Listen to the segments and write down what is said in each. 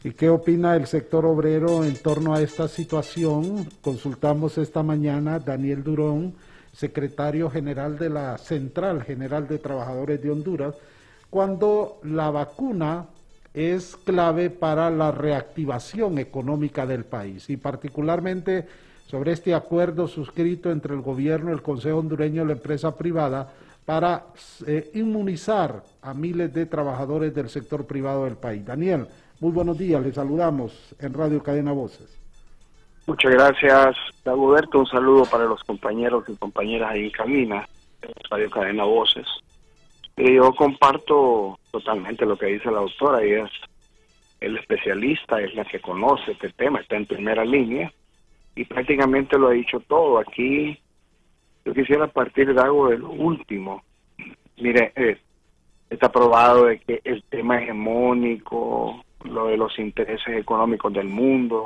¿Y qué opina el sector obrero en torno a esta situación? Consultamos esta mañana a Daniel Durón, secretario general de la Central General de Trabajadores de Honduras, cuando la vacuna es clave para la reactivación económica del país y particularmente sobre este acuerdo suscrito entre el gobierno, el Consejo Hondureño y la empresa privada para inmunizar a miles de trabajadores del sector privado del país. Daniel, muy buenos días, les saludamos en Radio Cadena Voces. Muchas gracias, Dagoberto. Un saludo para los compañeros y compañeras ahí en cabina, Radio Cadena Voces. Yo comparto totalmente lo que dice la doctora. Ella es el especialista, es la que conoce este tema, está en primera línea y prácticamente lo ha dicho todo. Aquí yo quisiera partir de algo de lo último. Mire, está probado de que el tema hegemónico, lo de los intereses económicos del mundo,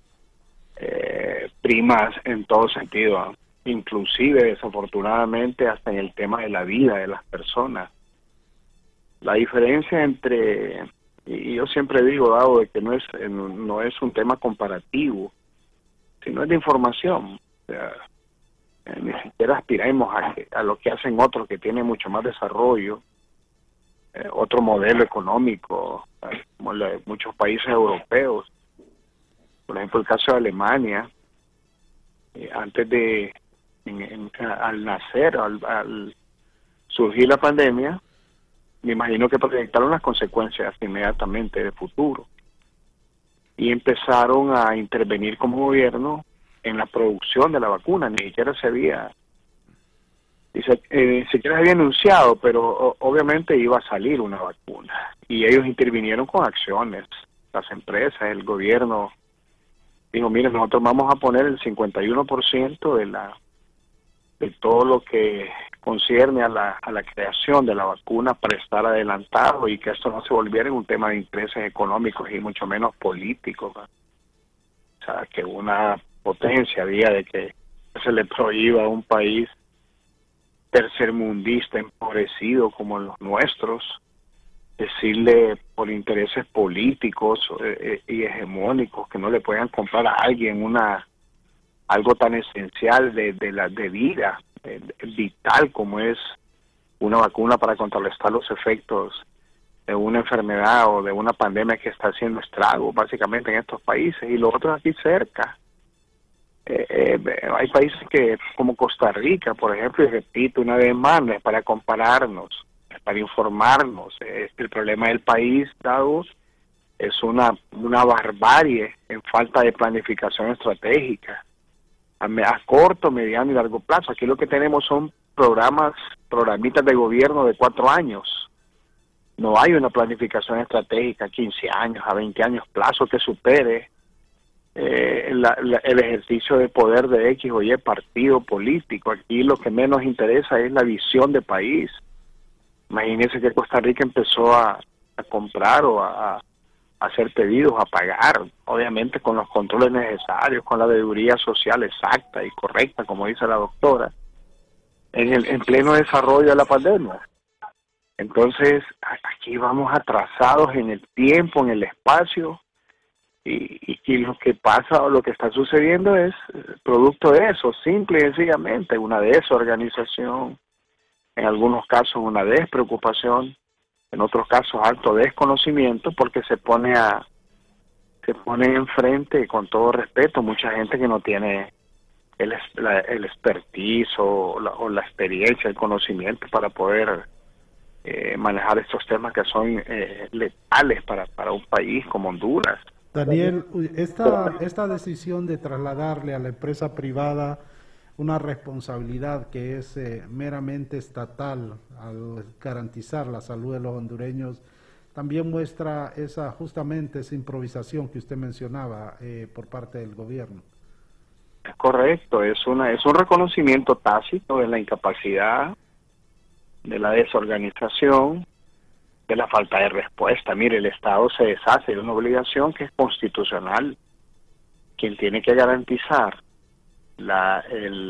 primas en todo sentido, inclusive desafortunadamente hasta en el tema de la vida de las personas. La diferencia entre, y yo siempre digo, Dado, de que no es un tema comparativo, sino es de información. O sea, ni siquiera aspiremos a lo que hacen otros que tienen mucho más desarrollo, otro modelo económico, como muchos países europeos. Por ejemplo, el caso de Alemania, antes de, al nacer, al surgir la pandemia, me imagino que proyectaron las consecuencias inmediatamente de futuro y empezaron a intervenir como gobierno en la producción de la vacuna. Ni siquiera se había anunciado, pero obviamente iba a salir una vacuna y ellos intervinieron con acciones. Las empresas, el gobierno dijo, miren, nosotros vamos a poner el 51% de todo lo que concierne a la creación de la vacuna para estar adelantado y que esto no se volviera en un tema de intereses económicos y mucho menos políticos, ¿no? O sea, que una potencia había de que se le prohíba a un país tercermundista, empobrecido como los nuestros, decirle por intereses políticos y hegemónicos que no le puedan comprar a alguien algo tan esencial de vida vital como es una vacuna para contrarrestar los efectos de una enfermedad o de una pandemia que está haciendo estragos básicamente en estos países y los otros aquí cerca. Hay países que como Costa Rica, por ejemplo, y repito una vez más, no es para compararnos, es para informarnos. El problema del país, Dados, es una barbarie en falta de planificación estratégica a corto, mediano y largo plazo. Aquí lo que tenemos son programitas de gobierno de 4 años. No hay una planificación estratégica a 15 años, a 20 años plazo que supere el ejercicio de poder de X o Y partido político. Aquí lo que menos interesa es la visión de país. Imagínense que Costa Rica empezó a comprar o a hacer pedidos, a pagar, obviamente con los controles necesarios, con la deudía social exacta y correcta, como dice la doctora, en pleno desarrollo de la pandemia. Entonces, aquí vamos atrasados en el tiempo, en el espacio, y lo que pasa o lo que está sucediendo es producto de eso, simple y sencillamente, una desorganización, en algunos casos una despreocupación, en otros casos alto desconocimiento, porque se pone enfrente, con todo respeto, mucha gente que no tiene el expertise o la experiencia, el conocimiento para poder manejar estos temas que son letales para un país como Honduras. Daniel, esta decisión de trasladarle a la empresa privada una responsabilidad que es meramente estatal al garantizar la salud de los hondureños, también muestra justamente esa improvisación que usted mencionaba por parte del gobierno. Es correcto, es un reconocimiento tácito de la incapacidad, de la desorganización, de la falta de respuesta. Mire, el Estado se deshace de una obligación que es constitucional. Quien tiene que garantizar la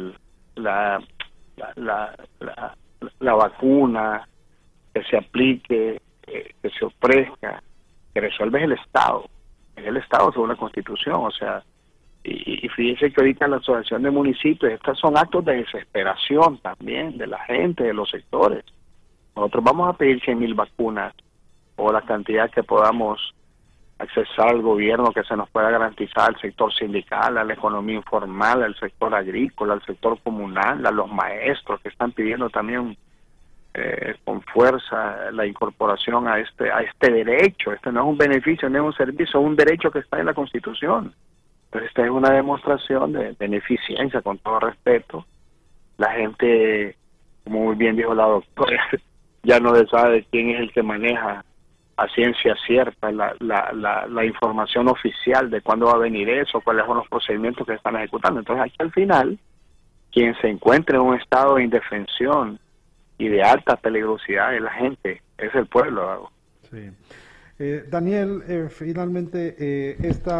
vacuna, que se aplique, que se ofrezca, que resuelve es el Estado. es el Estado según la Constitución, o sea, y fíjense que ahorita la Asociación de Municipios, estos son actos de desesperación también de la gente, de los sectores. Nosotros vamos a pedir 100.000 vacunas o la cantidad que podamos accesar al gobierno, que se nos pueda garantizar al sector sindical, a la economía informal, al sector agrícola, al sector comunal, a los maestros que están pidiendo también con fuerza la incorporación a este derecho. Este no es un beneficio, no es un servicio, es un derecho que está en la Constitución. Entonces esta es una demostración de beneficencia, con todo respeto. La gente, como muy bien dijo la doctora, ya no se sabe quién es el que maneja a ciencia cierta la información oficial de cuándo va a venir eso, cuáles son los procedimientos que están ejecutando. Entonces aquí al final, quien se encuentre en un estado de indefensión y de alta peligrosidad es la gente, es el pueblo. Sí. Daniel, finalmente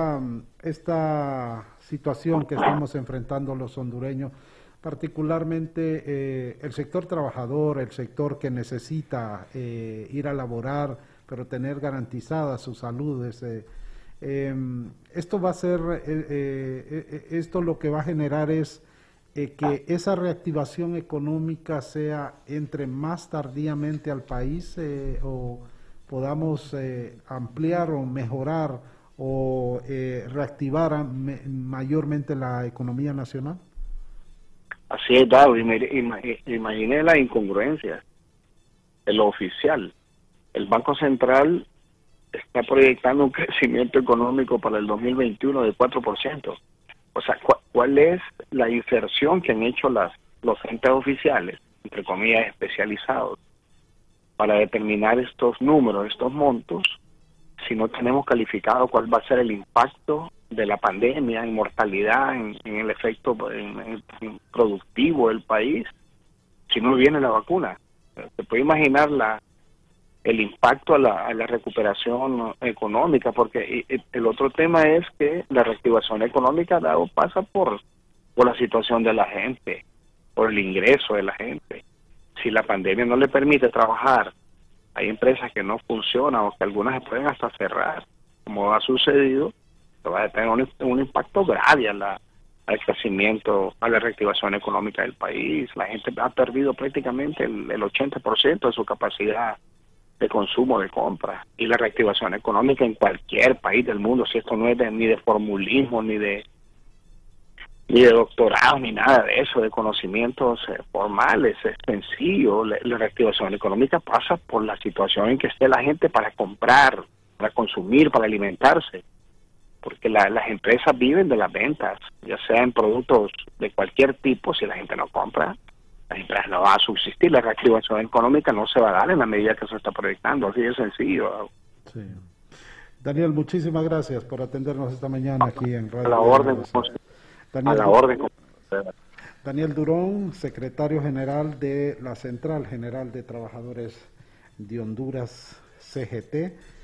esta situación que estamos enfrentando los hondureños, particularmente el sector trabajador, el sector que necesita ir a laborar, pero tener garantizada su salud, esto va a ser, esto lo que va a generar es que esa reactivación económica entre más tardíamente al país o podamos ampliar o mejorar o reactivar mayormente la economía nacional. Así es, Dado. Imaginé la incongruencia de lo oficial. El Banco Central está proyectando un crecimiento económico para el 2021 de 4%. O sea, ¿cuál es la inserción que han hecho los entes oficiales, entre comillas, especializados, para determinar estos números, estos montos, si no tenemos calificado cuál va a ser el impacto de la pandemia en mortalidad, en el efecto en productivo del país, si no viene la vacuna? Se puede imaginar el impacto a la recuperación económica, porque el otro tema es que la reactivación económica pasa por la situación de la gente, por el ingreso de la gente. Si la pandemia no le permite trabajar, hay empresas que no funcionan o que algunas se pueden hasta cerrar, como ha sucedido, va a tener un impacto grave al crecimiento, a la reactivación económica del país. La gente ha perdido prácticamente el 80% de su capacidad de consumo, de compra, y la reactivación económica en cualquier país del mundo, si esto no es ni de formulismo, ni de doctorado, ni nada de eso, de conocimientos formales, es sencillo. La reactivación económica pasa por la situación en que esté la gente para comprar, para consumir, para alimentarse, porque las empresas viven de las ventas, ya sea en productos de cualquier tipo. Si la gente no compra, la empresa no va a subsistir. La reactivación económica no se va a dar en la medida que se está proyectando, así de sencillo. Sí. Daniel, muchísimas gracias por atendernos esta mañana aquí en Radio. A la orden. Daniel, a la orden. Daniel Durón, secretario general de la Central General de Trabajadores de Honduras, CGT.